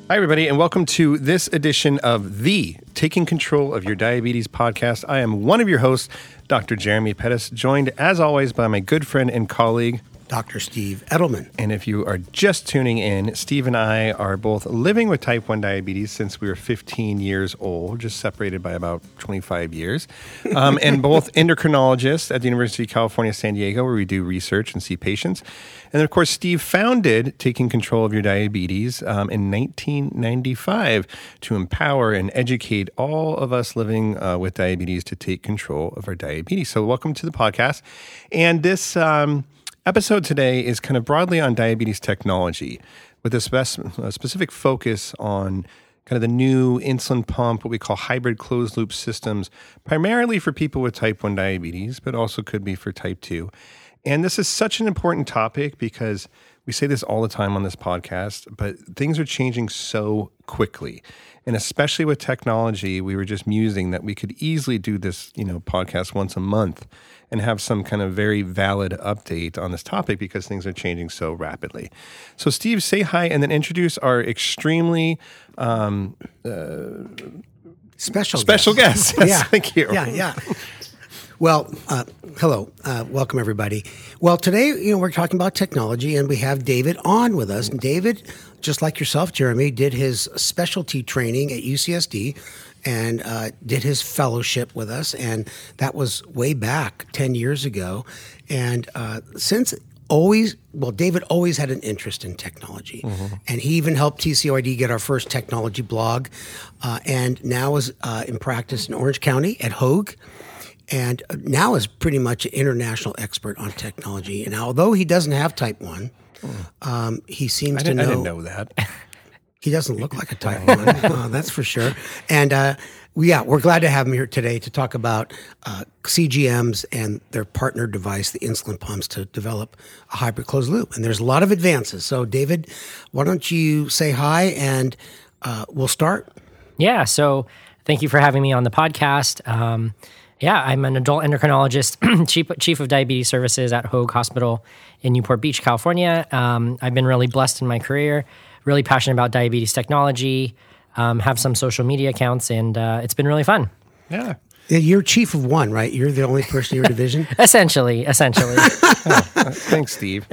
Hi, everybody, and welcome to this edition of the Taking Control of Your Diabetes podcast. I am one of your hosts, Dr. Jeremy Pettis, joined as always by my good friend and colleague, Dr. Steve Edelman. And if you are just tuning in, Steve and I are both living with type 1 diabetes since we were 15 years old, just separated by about 25 years, and both endocrinologists at the University of California, San Diego, where we do research and see patients. And then, of course, Steve founded Taking Control of Your Diabetes in 1995 to empower and educate all of us living with diabetes to take control of our diabetes. So welcome to the podcast. And this episode today is kind of broadly on diabetes technology with a specific focus on kind of the new insulin pump, what we call hybrid closed loop systems, primarily for people with type 1 diabetes, but also could be for type 2. And this is such an important topic because we say this all the time on this podcast, but things are changing so quickly. And especially with technology, we were just musing that we could easily do this, podcast once a month and have some kind of very valid update on this topic because things are changing so rapidly. So Steve, say hi and then introduce our extremely special guest. Yes, Yeah. Thank you. Yeah. Well, hello. Welcome, everybody. Well, today, we're talking about technology, and we have David on with us. And David, just like yourself, Jeremy, did his specialty training at UCSD and did his fellowship with us. And that was way back 10 years ago. And David always had an interest in technology. Mm-hmm. And he even helped TCOID get our first technology blog. And now is in practice in Orange County at Hoag. And now is pretty much an international expert on technology. And although he doesn't have type 1, he seems to know. I didn't know that. He doesn't look like a type 1, that's for sure. And we're glad to have him here today to talk about CGMs and their partner device, the insulin pumps, to develop a hybrid closed loop. And there's a lot of advances. So, David, why don't you say hi and we'll start? Yeah, so thank you for having me on the podcast. I'm an adult endocrinologist, chief of diabetes services at Hoag Hospital in Newport Beach, California. I've been really blessed in my career, really passionate about diabetes technology, have some social media accounts, and it's been really fun. Yeah. You're chief of one, right? You're the only person in your division? Essentially. Thanks, Steve.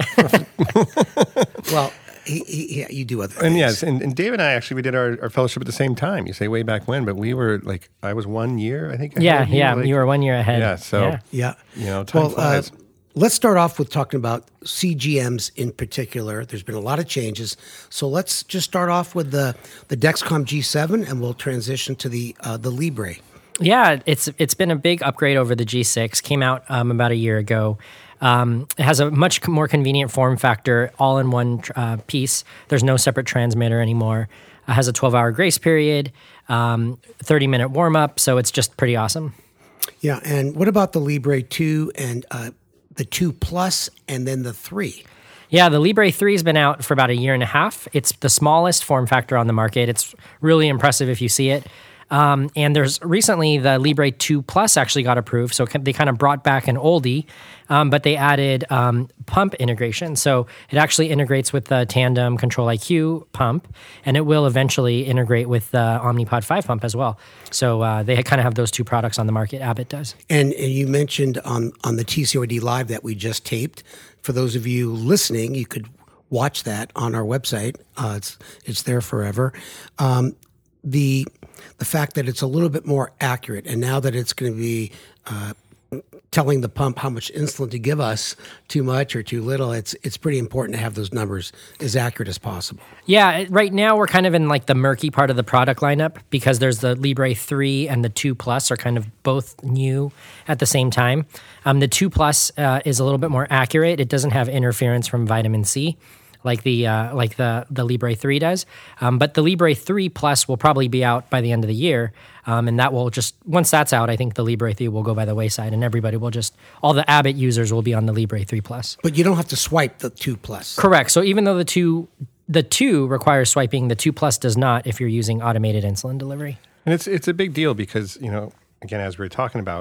Well, you do other things. And yes, and Dave and I actually, we did our fellowship at the same time. You say way back when, but we were I was 1 year, I think. You were 1 year ahead. Yeah, so, time flies. Let's start off with talking about CGMs in particular. There's been a lot of changes. So let's just start off with the Dexcom G7, and we'll transition to the Libre. Yeah, it's been a big upgrade over the G6. Came out about a year ago. It has a much more convenient form factor, all in one piece. There's no separate transmitter anymore. It has a 12-hour grace period, 30-minute warm-up, so it's just pretty awesome. Yeah, and what about the Libre 2 and the 2 Plus and then the 3? Yeah, the Libre 3 has been out for about a year and a half. It's the smallest form factor on the market. It's really impressive if you see it. And there's recently the Libre 2 Plus actually got approved. So they kind of brought back an oldie, but they added pump integration. So it actually integrates with the Tandem Control-IQ pump, and it will eventually integrate with the Omnipod 5 pump as well. So they kind of have those two products on the market. Abbott does. And you mentioned on the TCOID Live that we just taped. For those of you listening, you could watch that on our website. It's there forever. The fact that it's a little bit more accurate, and now that it's going to be telling the pump how much insulin to give us, too much or too little, it's pretty important to have those numbers as accurate as possible. Yeah, right now we're kind of in the murky part of the product lineup because there's the Libre 3 and the 2 Plus are kind of both new at the same time. The 2 Plus is a little bit more accurate. It doesn't have interference from vitamin C like the Libre 3 does. But the Libre 3 Plus will probably be out by the end of the year. And that will once that's out, I think the Libre 3 will go by the wayside and everybody will all the Abbott users will be on the Libre 3 Plus. But you don't have to swipe the 2 Plus. Correct. So even though the 2 requires swiping, the 2 Plus does not if you're using automated insulin delivery. And it's a big deal because, again, as we were talking about,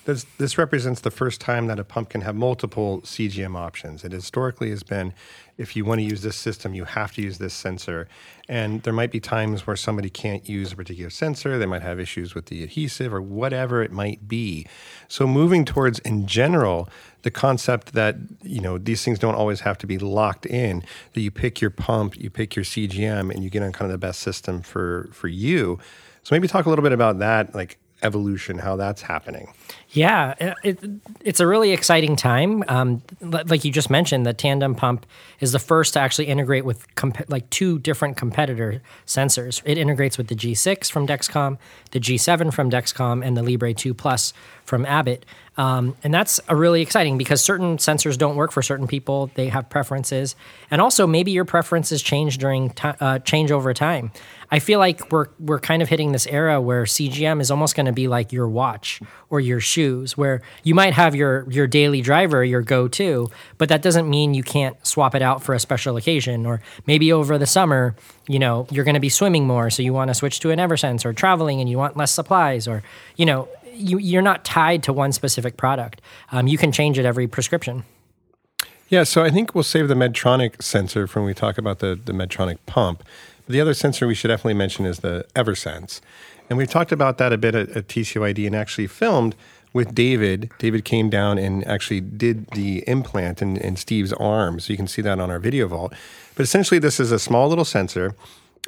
This represents the first time that a pump can have multiple CGM options. It historically has been, if you want to use this system, you have to use this sensor. And there might be times where somebody can't use a particular sensor. They might have issues with the adhesive or whatever it might be. So moving towards, in general, the concept that, these things don't always have to be locked in, that you pick your pump, you pick your CGM, and you get on kind of the best system for you. So maybe talk a little bit about that, like evolution, how that's happening. Yeah, it's a really exciting time. Like you just mentioned, the Tandem pump is the first to actually integrate with two different competitor sensors. It integrates with the G6 from Dexcom, the G7 from Dexcom, and the Libre 2 Plus from Abbott. And that's really exciting because certain sensors don't work for certain people. They have preferences. And also maybe your preferences change change over time. I feel like we're kind of hitting this era where CGM is almost going to be like your watch or your shoes, where you might have your daily driver, your go-to, but that doesn't mean you can't swap it out for a special occasion. Or maybe over the summer, you're going to be swimming more, so you want to switch to an Eversense, or traveling and you want less supplies, or, you're not tied to one specific product. You can change it every prescription. Yeah, so I think we'll save the Medtronic sensor for when we talk about the Medtronic pump. But the other sensor we should definitely mention is the Eversense. And we've talked about that a bit at TCOID and actually filmed with David. David came down and actually did the implant in Steve's arm. So you can see that on our video vault. But essentially, this is a small little sensor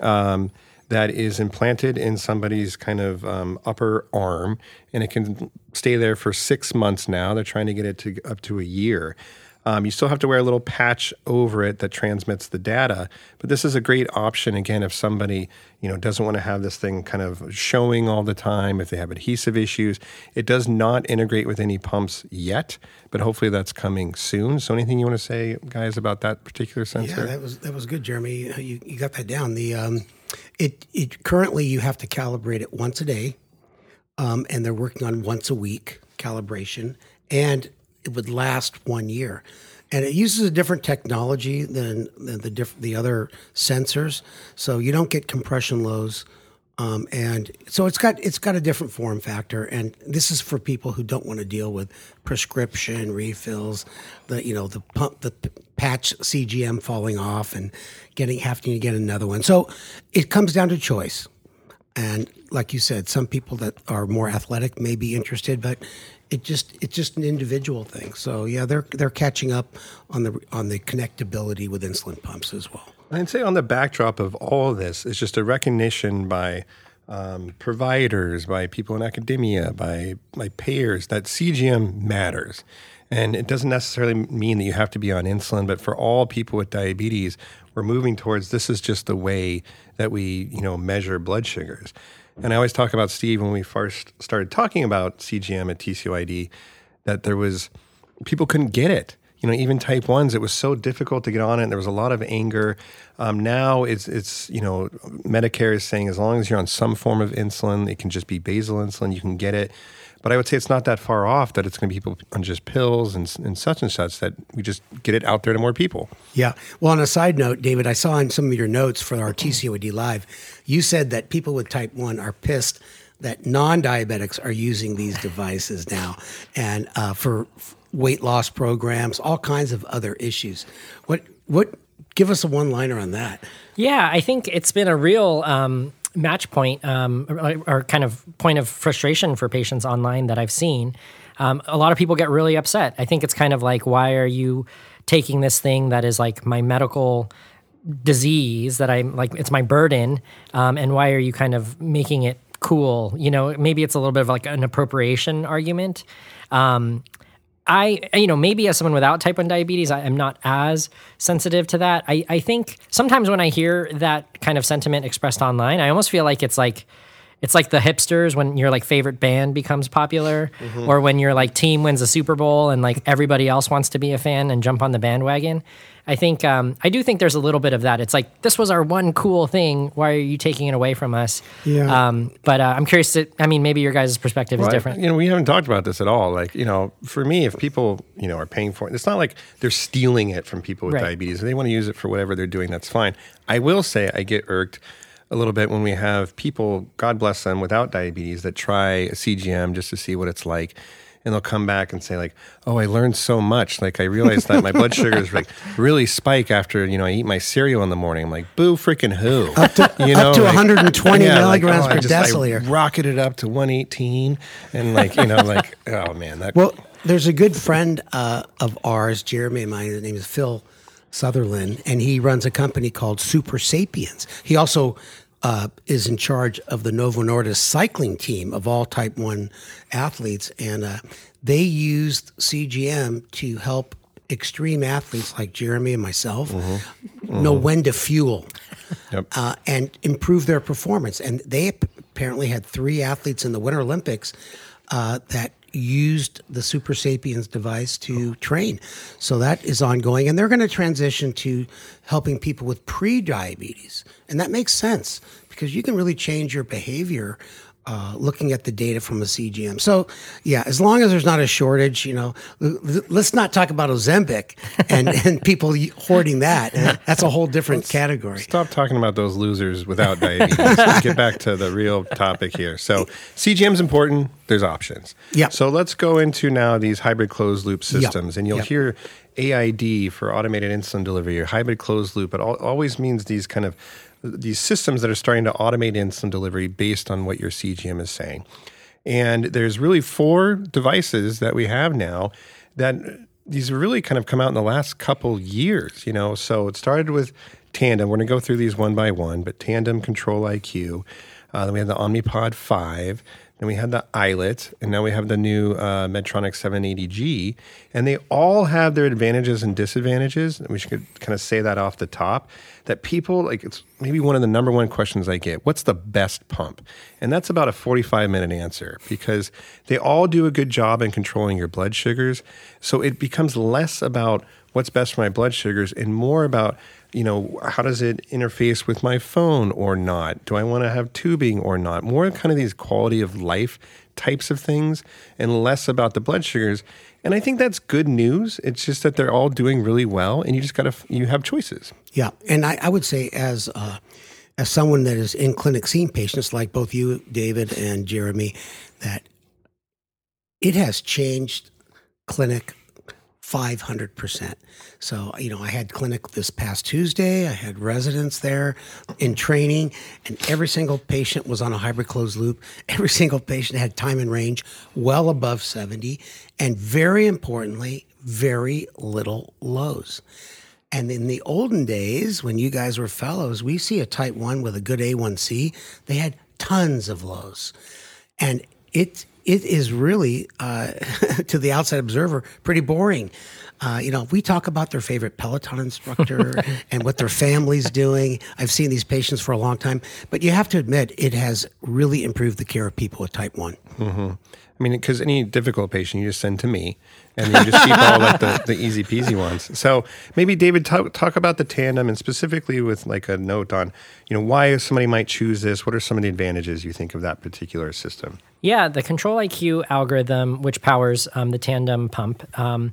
that is implanted in somebody's kind of upper arm, and it can stay there for 6 months now. They're trying to get it to up to a year. You still have to wear a little patch over it that transmits the data, but this is a great option, again, if somebody doesn't want to have this thing kind of showing all the time, if they have adhesive issues. It does not integrate with any pumps yet, but hopefully that's coming soon. So anything you want to say, guys, about that particular sensor? Yeah, that was good, Jeremy. You got that down. It currently you have to calibrate it once a day, and they're working on once a week calibration, and it would last 1 year. And it uses a different technology than the other sensors, so you don't get compression lows, and so it's got a different form factor. And this is for people who don't want to deal with prescription refills, the pump, the patch CGM falling off, and having to get another one. So it comes down to choice. And like you said, some people that are more athletic may be interested, but it's just an individual thing. So yeah, they're catching up on the connectability with insulin pumps as well. I'd say on the backdrop of all of this is just a recognition by providers, by people in academia, by payers that CGM matters. And it doesn't necessarily mean that you have to be on insulin, but for all people with diabetes, we're moving towards this is just the way that we measure blood sugars. And I always talk about, Steve, when we first started talking about CGM at TCOID, that people couldn't get it. Even type 1s, it was so difficult to get on it. There was a lot of anger. Now it's Medicare is saying as long as you're on some form of insulin, it can just be basal insulin, you can get it. But I would say it's not that far off that it's going to be people on just pills and such, that we just get it out there to more people. Yeah. Well, on a side note, David, I saw in some of your notes for our TCOD Live, you said that people with type 1 are pissed that non-diabetics are using these devices now, and for weight loss programs, all kinds of other issues. What? Give us a one-liner on that. Yeah, I think it's been a real match point or kind of point of frustration for patients online that I've seen. A lot of people get really upset. I think it's kind of like, why are you taking this thing that is like my medical disease that I'm like, it's my burden, and why are you kind of making it cool? Maybe it's a little bit of like an appropriation argument. Maybe as someone without type 1 diabetes, I'm not as sensitive to that. I think sometimes when I hear that kind of sentiment expressed online, I almost feel like it's like the hipsters when your like favorite band becomes popular, or when your like team wins a Super Bowl and like everybody else wants to be a fan and jump on the bandwagon. I think I do think there's a little bit of that. It's like, this was our one cool thing. Why are you taking it away from us? Yeah. But I'm curious maybe your guys' perspective is different. We haven't talked about this at all. Like, for me, if people, are paying for it, it's not like they're stealing it from people with diabetes. If they want to use it for whatever they're doing, that's fine. I will say I get irked a little bit when we have people, God bless them, without diabetes that try a CGM just to see what it's like. and they'll come back and say like, "Oh, I learned so much. Like I realized that my blood sugars like really spike after I eat my cereal in the morning." I'm like, "Boo, freaking who?" Up to 120 milligrams per I deciliter. rocketed up to 118, and like oh man, that. Well, there's a good friend of ours, Jeremy and mine. His name is Phil Sutherland, and he runs a company called Super Sapiens. He also is in charge of the Novo Nordisk cycling team of all Type 1 athletes, and they used CGM to help extreme athletes like Jeremy and myself know when to fuel and improve their performance. And they apparently had 3 athletes in the Winter Olympics that used the Super Sapiens device to train. So that is ongoing. And they're going to transition to helping people with pre-diabetes. And that makes sense because you can really change your behavior looking at the data from a CGM. So, yeah, as long as there's not a shortage, let's not talk about Ozempic and people hoarding that. That's a whole different category. Stop talking about those losers without diabetes. Let's get back to the real topic here. So CGM's important. There's options. Yeah. So let's go into now these hybrid closed loop systems. And you'll hear AID for automated insulin delivery or hybrid closed loop. It always means these systems that are starting to automate insulin delivery based on what your CGM is saying. And there's really 4 devices that we have now that these really kind of come out in the last couple years, So it started with Tandem. We're going to go through these one by one, but Tandem Control IQ. Then we had the Omnipod 5. Then we had the iLet, and now we have the new Medtronic 780G, and they all have their advantages and disadvantages. And we should kind of say that off the top, that people, it's maybe one of the number one questions I get, what's the best pump? And that's about a 45-minute answer because they all do a good job in controlling your blood sugars. So it becomes less about what's best for my blood sugars and more about how does it interface with my phone or not? Do I want to have tubing or not? More kind of these quality of life types of things and less about the blood sugars. And I think that's good news. It's just that they're all doing really well and you just you have choices. Yeah. And I would say as someone that is in clinic seeing patients like both you, David, and Jeremy, that it has changed clinic 500%. So, I had clinic this past Tuesday. I had residents there in training, and every single patient was on a hybrid closed loop. Every single patient had time and range well above 70, and very importantly, very little lows. And in the olden days, when you guys were fellows, we see a Type 1 with a good A1C. They had tons of lows. And it is really, to the outside observer, pretty boring. We talk about their favorite Peloton instructor and what their family's doing. I've seen these patients for a long time, but you have to admit it has really improved the care of people with Type 1. Mm-hmm. I mean, because any difficult patient you just send to me, and you just keep all the easy peasy ones. So maybe David, talk about the Tandem and specifically with like a note on, why somebody might choose this. What are some of the advantages you think of that particular system? Yeah, the Control IQ algorithm, which powers the Tandem pump,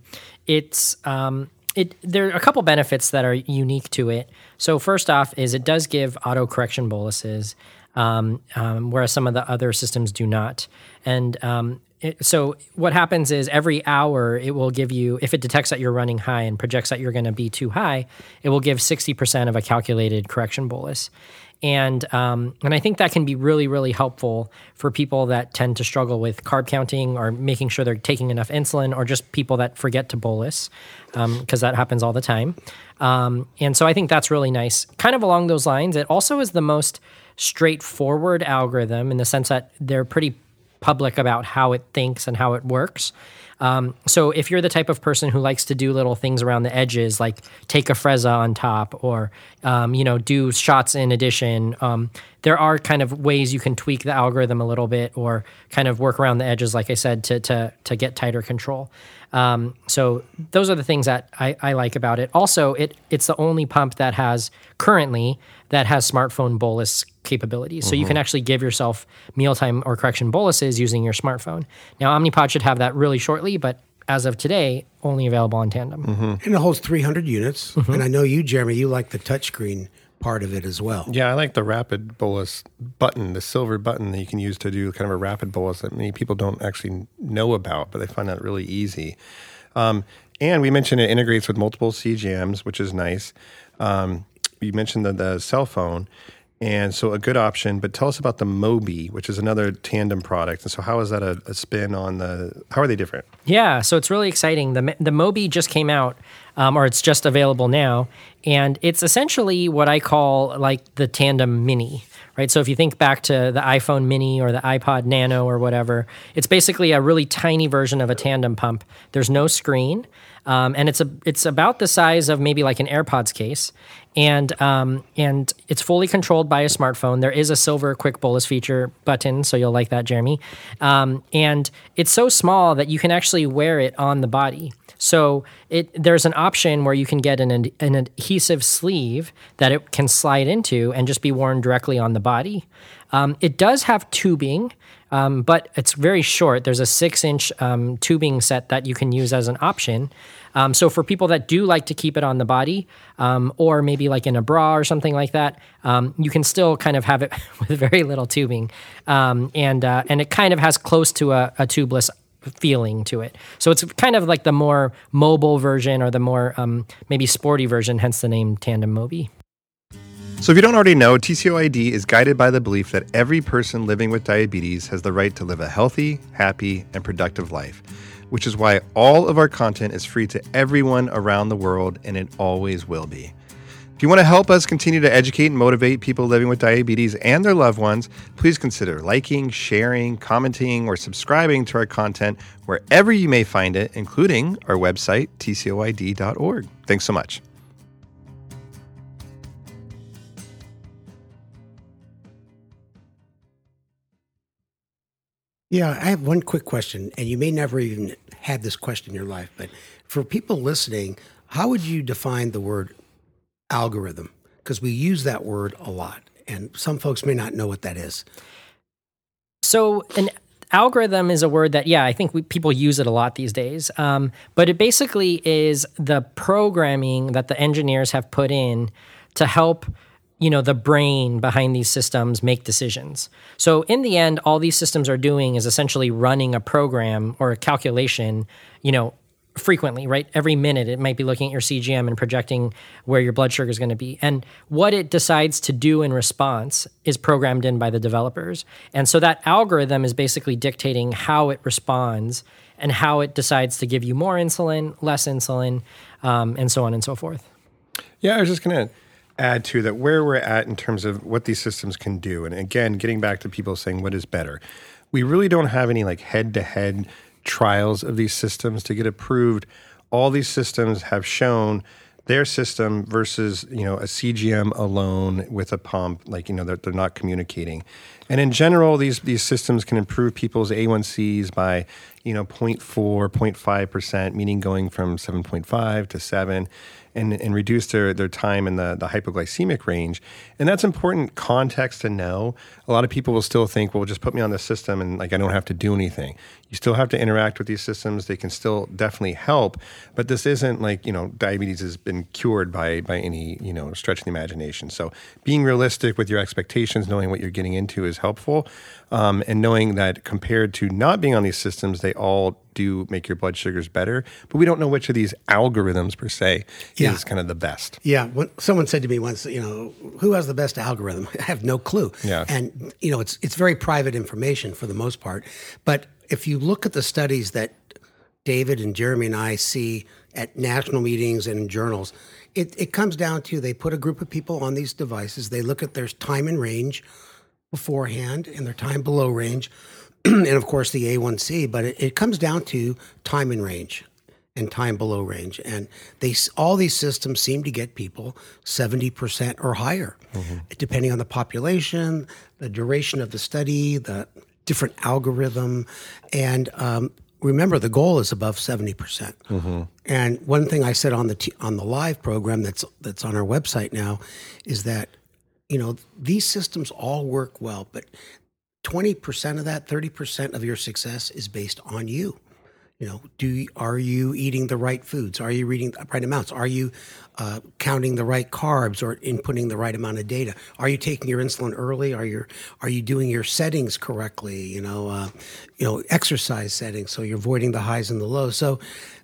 there are a couple benefits that are unique to it. So first off is it does give auto correction boluses, whereas some of the other systems do not. And so what happens is every hour it will give you, if it detects that you're running high and projects that you're going to be too high, it will give 60% of a calculated correction bolus. And I think that can be really, really helpful for people that tend to struggle with carb counting or making sure they're taking enough insulin, or just people that forget to bolus, because that happens all the time. And so I think that's really nice. Kind of along those lines, it also is the most straightforward algorithm in the sense that they're pretty public about how it thinks and how it works. So if you're the type of person who likes to do little things around the edges, like take a Frezza on top or, do shots in addition, there are kind of ways you can tweak the algorithm a little bit or kind of work around the edges, like I said, to get tighter control. So those are the things that I like about it. Also, it's the only pump that has smartphone bolus capabilities. So you can actually give yourself mealtime or correction boluses using your smartphone. Now, Omnipod should have that really shortly, but as of today, only available on Tandem. And it holds 300 units. And I know you, Jeremy, you like the touchscreen part of it as well. Yeah, I like the rapid bolus button, the silver button that you can use to do kind of a rapid bolus that many people don't actually know about, but they find that really easy. And we mentioned it integrates with multiple CGMs, which is nice. You mentioned the cell phone, and so a good option. But tell us about the Mobi, which is another Tandem product. And so how is that a spin on how are they different? Yeah, so it's really exciting. The Mobi just came out, or it's just available now, and it's essentially what I call like the Tandem Mini, right? So if you think back to the iPhone Mini or the iPod Nano or whatever, it's basically a really tiny version of a Tandem pump. There's no screen, and it's about the size of maybe like an AirPods case, and it's fully controlled by a smartphone. There is a silver quick bolus feature button, so you'll like that, Jeremy. And it's so small that you can actually wear it on the body. So there's an option where you can get an adhesive sleeve that it can slide into and just be worn directly on the body. It does have tubing, but it's very short. There's a 6-inch tubing set that you can use as an option. So for people that do like to keep it on the body, or maybe like in a bra or something like that, you can still kind of have it with very little tubing. And it kind of has close to a tubeless feeling to it. So it's kind of like the more mobile version or the more maybe sporty version, hence the name Tandem Mobi. So if you don't already know, TCOID is guided by the belief that every person living with diabetes has the right to live a healthy, happy, and productive life, which is why all of our content is free to everyone around the world, and it always will be. If you want to help us continue to educate and motivate people living with diabetes and their loved ones, please consider liking, sharing, commenting, or subscribing to our content wherever you may find it, including our website, tcoid.org. Thanks so much. Yeah, I have one quick question, and you may never even had this question in your life, but for people listening, how would you define the word algorithm? Because we use that word a lot, and some folks may not know what that is. So an algorithm is a word that, I think people use it a lot these days. But it basically is the programming that the engineers have put in to help the brain behind these systems make decisions. So in the end, all these systems are doing is essentially running a program or a calculation, frequently, right? Every minute, it might be looking at your CGM and projecting where your blood sugar is going to be. And what it decides to do in response is programmed in by the developers. And so that algorithm is basically dictating how it responds and how it decides to give you more insulin, less insulin, and so on and so forth. Yeah, I was just going to add to that where we're at in terms of what these systems can do. And again, getting back to people saying what is better. We really don't have any like head-to-head trials of these systems to get approved. All these systems have shown their system versus, a CGM alone with a pump, they're not communicating. And in general, these systems can improve people's A1Cs by, 0.4, 0.5%, meaning going from 7.5 to 7. And reduce their time in the hypoglycemic range. And that's important context to know. A lot of people will still think, well, just put me on this system and I don't have to do anything. You still have to interact with these systems. They can still definitely help. But this isn't diabetes has been cured by any, stretch of the imagination. So being realistic with your expectations, knowing what you're getting into is helpful. And knowing that compared to not being on these systems, they all do make your blood sugars better, but we don't know which of these algorithms per se is kind of the best. Yeah. Someone said to me once, who has the best algorithm? I have no clue. Yeah. And, it's very private information for the most part. But if you look at the studies that David and Jeremy and I see at national meetings and in journals, it comes down to they put a group of people on these devices. They look at their time in range beforehand and their time below range. And of course the A1C, but it comes down to time in range and time below range. And all these systems seem to get people 70% or higher, depending on the population, the duration of the study, the different algorithm. And remember, the goal is above 70%. And one thing I said on the live program that's on our website now is that, these systems all work well, but 20% of that, 30% of your success is based on you. Are you eating the right foods? Are you reading the right amounts? Are you counting the right carbs or inputting the right amount of data? Are you taking your insulin early? Are you doing your settings correctly? Exercise settings, so you're avoiding the highs and the lows. So,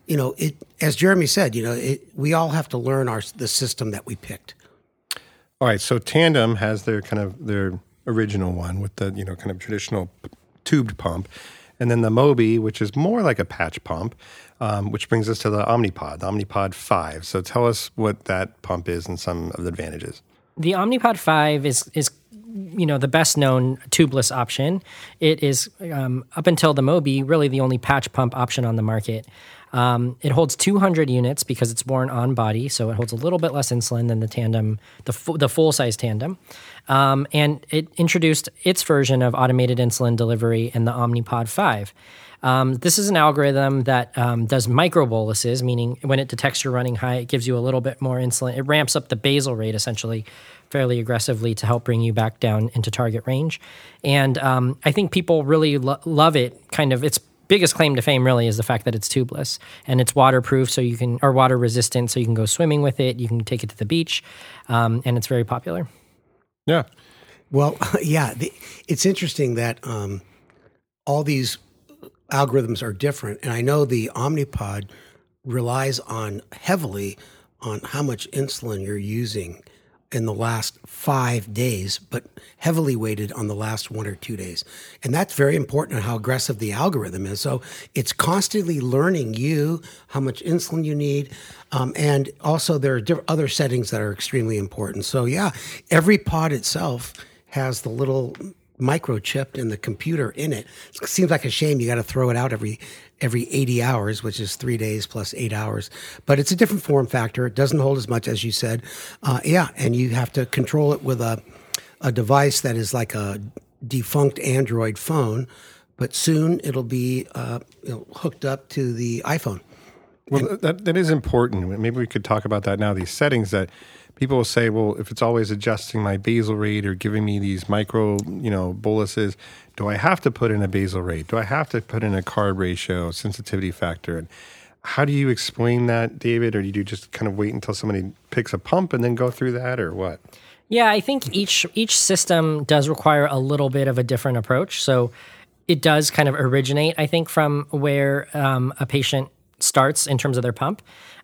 as Jeremy said, we all have to learn the system that we picked. All right, so Tandem has their original one with the kind of traditional tubed pump, and then the Mobi, which is more like a patch pump, which brings us to the Omnipod, the Omnipod 5. So tell us what that pump is and some of the advantages. The Omnipod 5 is the best known tubeless option. It is up until the Mobi really the only patch pump option on the market. It holds 200 units because it's worn on body, so it holds a little bit less insulin than the Tandem, the full size Tandem. And it introduced its version of automated insulin delivery in the Omnipod 5. This is an algorithm that does microboluses, meaning when it detects you're running high, it gives you a little bit more insulin. It ramps up the basal rate essentially fairly aggressively to help bring you back down into target range. And I think people really love it. Kind of its biggest claim to fame really is the fact that it's tubeless and it's waterproof, or water resistant, so you can go swimming with it. You can take it to the beach, and it's very popular. Yeah. Well, yeah, it's interesting that all these algorithms are different. And I know the Omnipod relies heavily on how much insulin you're using in the last 5 days, but heavily weighted on the last 1 or 2 days. And that's very important on how aggressive the algorithm is. So it's constantly learning how much insulin you need. And also there are other settings that are extremely important. So yeah, every pod itself has the little microchip in the computer in it. It seems like a shame you got to throw it out every 80 hours, which is 3 days plus 8 hours. But it's a different form factor. It doesn't hold as much as you said. And you have to control it with a device that is like a defunct Android phone, but soon it'll be hooked up to the iPhone. Well, that is important. Maybe we could talk about that now, these settings that people will say, well, if it's always adjusting my basal rate or giving me these micro, boluses, do I have to put in a basal rate? Do I have to put in a carb ratio, sensitivity factor? And how do you explain that, David? Or do you just kind of wait until somebody picks a pump and then go through that, or what? Yeah, I think each system does require a little bit of a different approach. So it does kind of originate, I think, from where a patient starts in terms of their pump.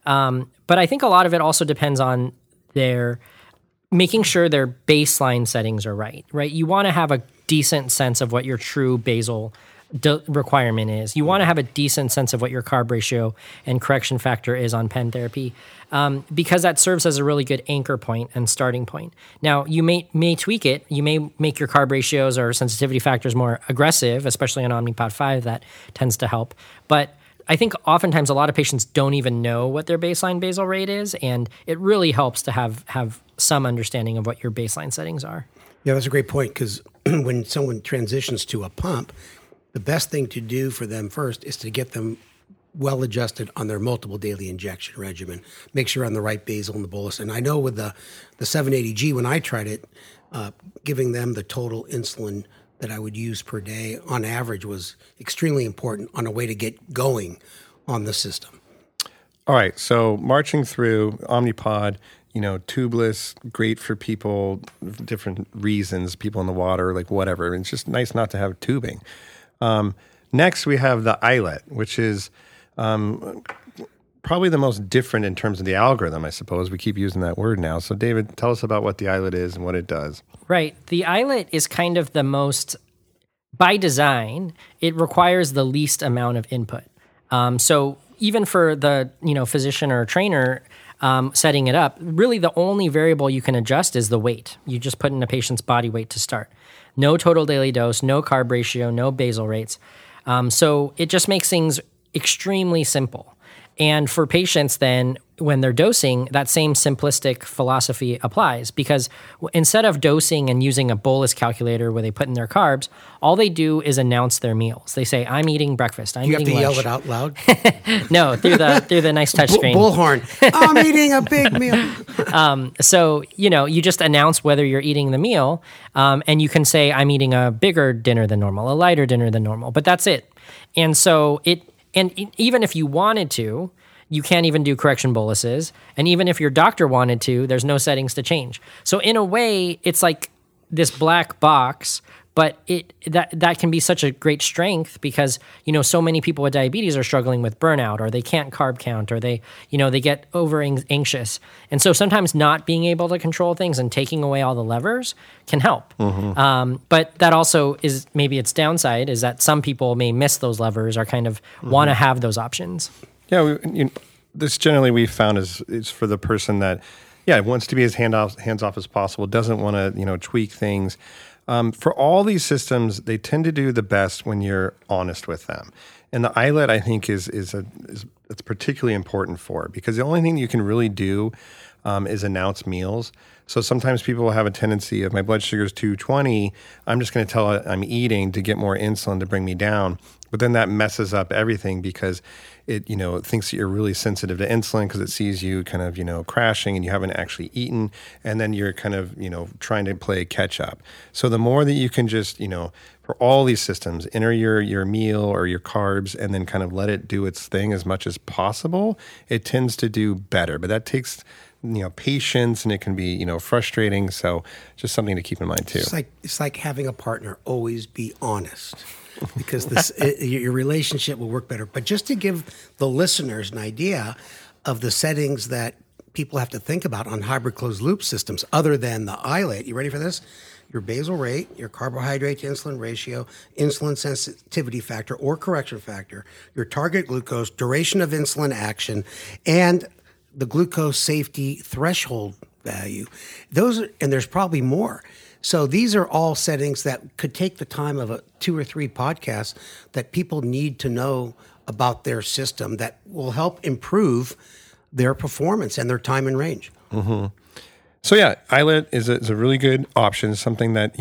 But I think a lot of it also depends on their making sure their baseline settings are right? You want to have a decent sense of what your true basal requirement is. You want to have a decent sense of what your carb ratio and correction factor is on pen therapy, because that serves as a really good anchor point and starting point. Now, you may tweak it. You may make your carb ratios or sensitivity factors more aggressive, especially on Omnipod 5. That tends to help. But I think oftentimes a lot of patients don't even know what their baseline basal rate is, and it really helps to have some understanding of what your baseline settings are. Yeah, that's a great point, because when someone transitions to a pump, the best thing to do for them first is to get them well adjusted on their multiple daily injection regimen. Make sure on the right basal and the bolus. And I know with the 780G, when I tried it, giving them the total insulin that I would use per day on average was extremely important on a way to get going on the system. All right, so marching through Omnipod, tubeless, great for people, different reasons, people in the water, like whatever. It's just nice not to have tubing. Next, we have the iLet, which is probably the most different in terms of the algorithm, I suppose. We keep using that word now. So, David, tell us about what the iLet is and what it does. Right. The iLet is kind of the most, by design, it requires the least amount of input. So even for the physician or trainer setting it up, really the only variable you can adjust is the weight. You just put in a patient's body weight to start. No total daily dose, no carb ratio, no basal rates. So it just makes things extremely simple. And for patients then, when they're dosing, that same simplistic philosophy applies, because instead of dosing and using a bolus calculator where they put in their carbs, all they do is announce their meals. They say, I'm eating breakfast, I'm eating lunch. You have to yell it out loud? No, through the nice touch screen. Bullhorn. I'm eating a big meal. So, you just announce whether you're eating the meal, and you can say, I'm eating a bigger dinner than normal, a lighter dinner than normal, but that's it. And so even if you wanted to, you can't even do correction boluses. And even if your doctor wanted to, there's no settings to change. So in a way, it's like this black box, but that can be such a great strength because, so many people with diabetes are struggling with burnout, or they can't carb count, or they get over anxious. And so sometimes not being able to control things and taking away all the levers can help. But that also is maybe its downside, is that some people may miss those levers or kind of want to have those options. Yeah, this generally we've found is for the person that, wants to be as hands off as possible, doesn't want to, tweak things. For all these systems, they tend to do the best when you're honest with them. And the iLet, I think, is it's particularly important for, because the only thing you can really do is announce meals. So sometimes people will have a tendency of, my blood sugar is 220, I'm just going to tell it I'm eating to get more insulin to bring me down. But then that messes up everything because it thinks that you're really sensitive to insulin because it sees you kind of, crashing and you haven't actually eaten. And then you're kind of, trying to play catch up. So the more that you can just, for all these systems, enter your meal or your carbs and then kind of let it do its thing as much as possible, it tends to do better. But that takes, patience, and it can be, frustrating. So just something to keep in mind too. It's like having a partner always be honest. Because your relationship will work better. But just to give the listeners an idea of the settings that people have to think about on hybrid closed loop systems, other than the iLet, you ready for this? Your basal rate, your carbohydrate to insulin ratio, insulin sensitivity factor or correction factor, your target glucose, duration of insulin action, and the glucose safety threshold value. And there's probably more. So these are all settings that could take the time of 2 or 3 podcasts that people need to know about their system that will help improve their performance and their time in range. Mm-hmm. So iLet is a really good option, something that,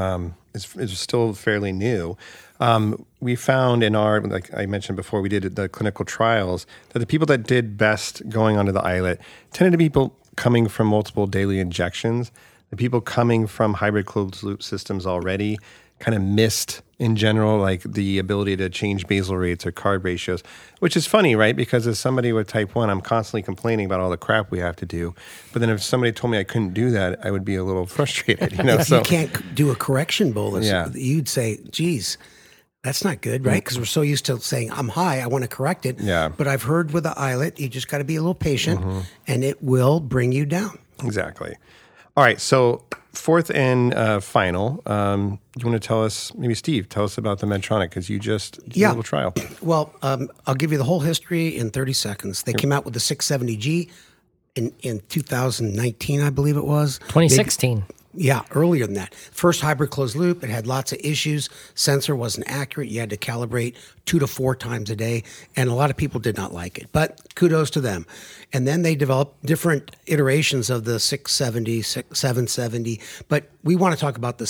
is still fairly new. We found in our, like I mentioned before, we did the clinical trials, that the people that did best going onto the iLet tended to be people coming from multiple daily injections. The people coming from hybrid closed loop systems already kind of missed, in general, like the ability to change basal rates or carb ratios, which is funny, right? Because as somebody with type 1, I'm constantly complaining about all the crap we have to do. But then if somebody told me I couldn't do that, I would be a little frustrated. If you can't do a correction bolus, you'd say, geez, that's not good, right? Because we're so used to saying, I'm high, I want to correct it. Yeah. But I've heard with the iLet, you just got to be a little patient, and it will bring you down. Exactly. All right, so fourth and final, you want to tell us, maybe Steve, tell us about the Medtronic, because you just did a little trial. Well, I'll give you the whole history in 30 seconds. They came out with the 670G in 2019, I believe it was. 2016. Earlier than that. First hybrid closed loop. It had lots of issues. Sensor wasn't accurate. You had to calibrate 2 to 4 times a day. And a lot of people did not like it. But kudos to them. And then they developed different iterations of the 670, 770. But we want to talk about the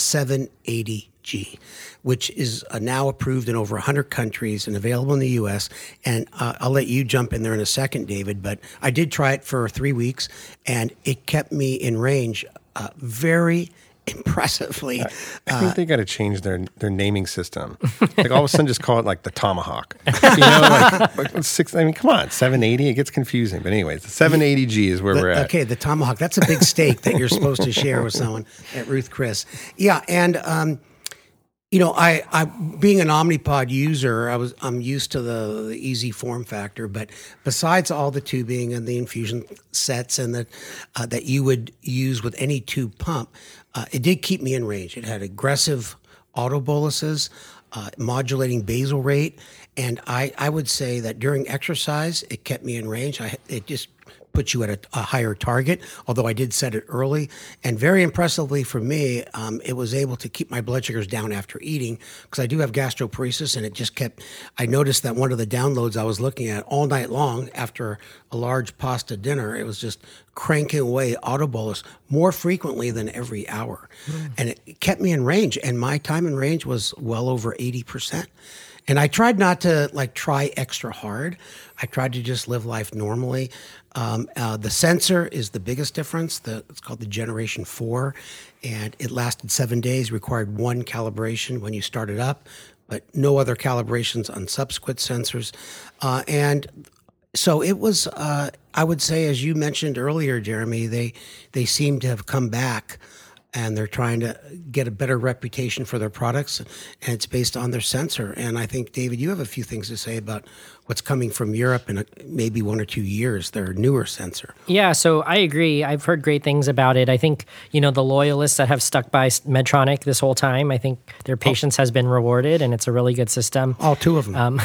780G, which is now approved in over 100 countries and available in the U.S. And I'll let you jump in there in a second, David. But I did try it for 3 weeks, and it kept me in range very impressively. I think they got to change their naming system. Like all of a sudden, just call it like the Tomahawk. Like 6. I mean, come on, 780. It gets confusing. But anyways, the 780G is where we're at. Okay, the Tomahawk. That's a big steak that you're supposed to share with someone at Ruth Chris. Yeah, and I being an Omnipod user, I'm used to the easy form factor. But besides all the tubing and the infusion sets and that you would use with any tube pump, it did keep me in range. It had aggressive auto boluses, modulating basal rate, and I would say that during exercise, it kept me in range. It just put you at a higher target, although I did set it early. And very impressively for me, it was able to keep my blood sugars down after eating, because I do have gastroparesis, and it just kept, I noticed that one of the downloads I was looking at all night long after a large pasta dinner, it was just cranking away autobolus more frequently than every hour. And it kept me in range, and my time in range was well over 80%. And I tried not to try extra hard. I tried to just live life normally. The sensor is the biggest difference. It's called the Generation 4, and it lasted 7 days, required 1 calibration when you started up, but no other calibrations on subsequent sensors. And so it was, I would say, as you mentioned earlier, Jeremy, they seem to have come back, and they're trying to get a better reputation for their products, and it's based on their sensor. And I think, David, you have a few things to say about what's coming from Europe in maybe 1 or 2 years, their newer sensor. Yeah, so I agree. I've heard great things about it. I think, the loyalists that have stuck by Medtronic this whole time, I think their patience has been rewarded, and it's a really good system. All 2 of them.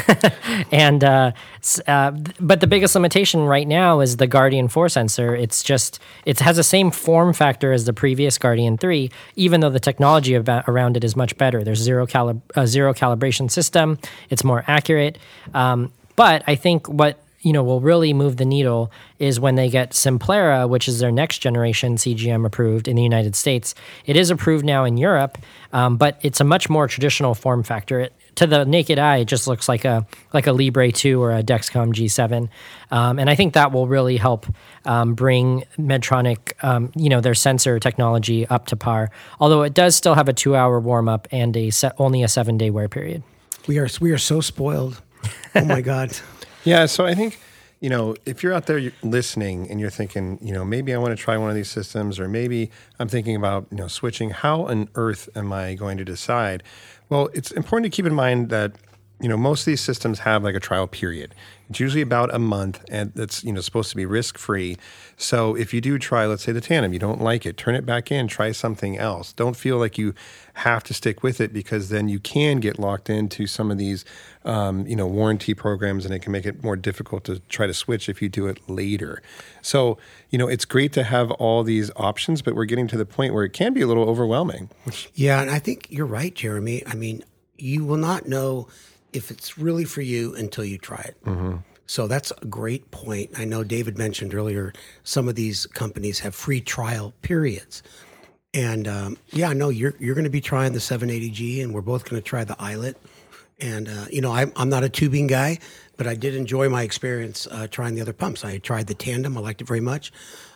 But the biggest limitation right now is the Guardian 4 sensor. It has the same form factor as the previous Guardian 3, even though the technology around it is much better. There's zero calibration system. It's more accurate. But I think what will really move the needle is when they get Simplera, which is their next generation CGM approved in the United States. It is approved now in Europe, but it's a much more traditional form factor. To the naked eye, it just looks like a Libre 2 or a Dexcom G7, and I think that will really help bring Medtronic, their sensor technology up to par. Although it does still have a 2-hour warm up and only a 7-day wear period. We are so spoiled. Oh my God. Yeah, so I think, if you're out there listening and you're thinking, maybe I want to try one of these systems, or maybe I'm thinking about, switching, how on earth am I going to decide? Well, it's important to keep in mind that, most of these systems have like a trial period. It's usually about a month, and it's, supposed to be risk-free. So if you do try, let's say the Tandem, you don't like it, turn it back in, try something else. Don't feel like you have to stick with it, because then you can get locked into some of these, warranty programs, and it can make it more difficult to try to switch if you do it later. So, it's great to have all these options, but we're getting to the point where it can be a little overwhelming. Yeah, and I think you're right, Jeremy. I mean, you will not know if it's really for you until you try it. Mm-hmm. So that's a great point. I know David mentioned earlier, some of these companies have free trial periods. And you're going to be trying the 780G, and we're both going to try the iLet. And, I'm not a tubing guy, but I did enjoy my experience trying the other pumps. I tried the Tandem. I liked it very much.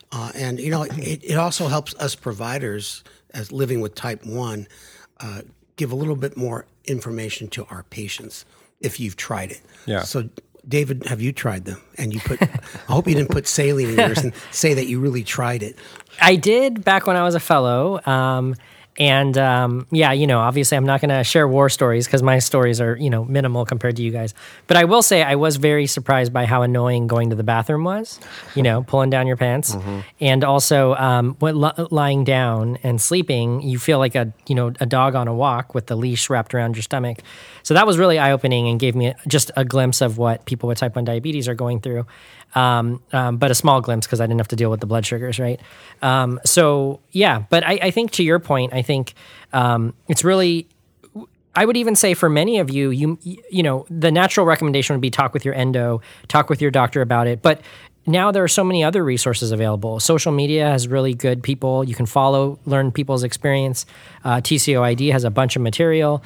It also helps us providers, as living with type 1, give a little bit more information to our patients if you've tried it. Yeah. So, David, have you tried them? And I hope you didn't put saline in yours and say that you really tried it. I did back when I was a fellow. Obviously I'm not going to share war stories because my stories are, minimal compared to you guys. But I will say I was very surprised by how annoying going to the bathroom was, pulling down your pants. Mm-hmm. And also lying down and sleeping, you feel like a dog on a walk with the leash wrapped around your stomach. So that was really eye-opening and gave me just a glimpse of what people with type 1 diabetes are going through. But a small glimpse because I didn't have to deal with the blood sugars, right? But I think to your point, I think it's really, I would even say for many of you, the natural recommendation would be talk with your endo, talk with your doctor about it. But now there are so many other resources available. Social media has really good people. You can follow, learn people's experience. TCOID has a bunch of material.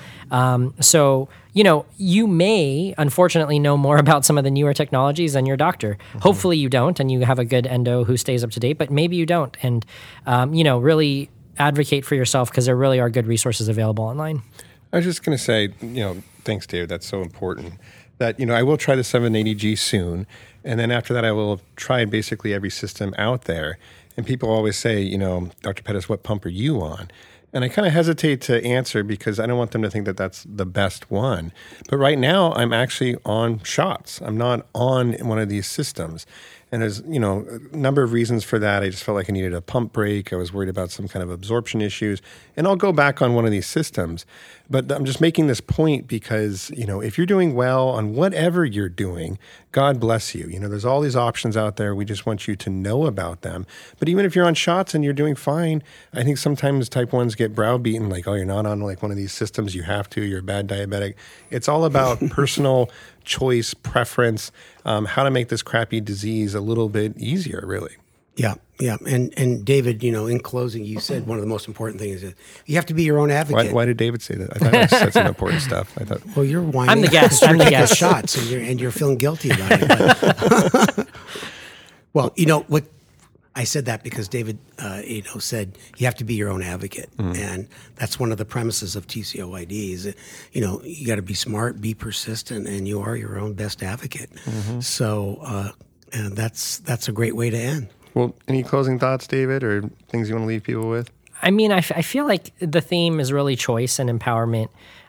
You may, unfortunately, know more about some of the newer technologies than your doctor. Mm-hmm. Hopefully you don't, and you have a good endo who stays up to date, but maybe you don't. And, really advocate for yourself because there really are good resources available online. I was just going to say, thanks, David. That's so important. That, I will try the 780G soon. And then after that, I will have tried basically every system out there. And people always say, Dr. Pettis, what pump are you on? And I kind of hesitate to answer because I don't want them to think that that's the best one. But right now, I'm actually on shots. I'm not on one of these systems. And there's, a number of reasons for that. I just felt like I needed a pump break. I was worried about some kind of absorption issues. And I'll go back on one of these systems. But I'm just making this point because, if you're doing well on whatever you're doing, God bless you. There's all these options out there. We just want you to know about them. But even if you're on shots and you're doing fine, I think sometimes type 1s get browbeaten like, oh, you're not on like one of these systems. You have to. You're a bad diabetic. It's all about personal choice, preference, how to make this crappy disease a little bit easier, really. Yeah. And David, in closing, you said one of the most important things is you have to be your own advocate. Why did David say that? I thought I said some important stuff. I thought. Well, you're whining. I'm the guest. I'm the guest. Shots, and you're feeling guilty about it. But well, I said that because David, said you have to be your own advocate, and that's one of the premises of TCOYD. Is you got to be smart, be persistent, and you are your own best advocate. So, and that's a great way to end. Well, any closing thoughts, David, or things you want to leave people with? I mean, I feel like the theme is really choice and empowerment.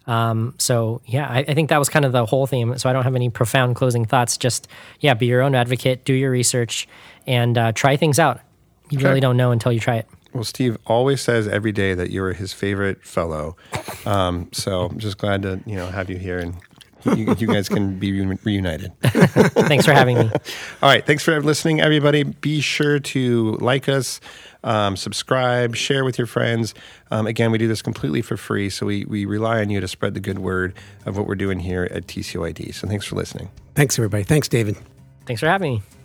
I think that was kind of the whole theme. So I don't have any profound closing thoughts. Just, be your own advocate, do your research, and try things out. You really don't know until you try it. Well, Steve always says every day that you're his favorite fellow. So I'm just glad to have you here, and you guys can be reunited. Thanks for having me. All right. Thanks for listening, everybody. Be sure to like us, subscribe, share with your friends. Again, we do this completely for free, so we rely on you to spread the good word of what we're doing here at TCOYD. So thanks for listening. Thanks, everybody. Thanks, David. Thanks for having me.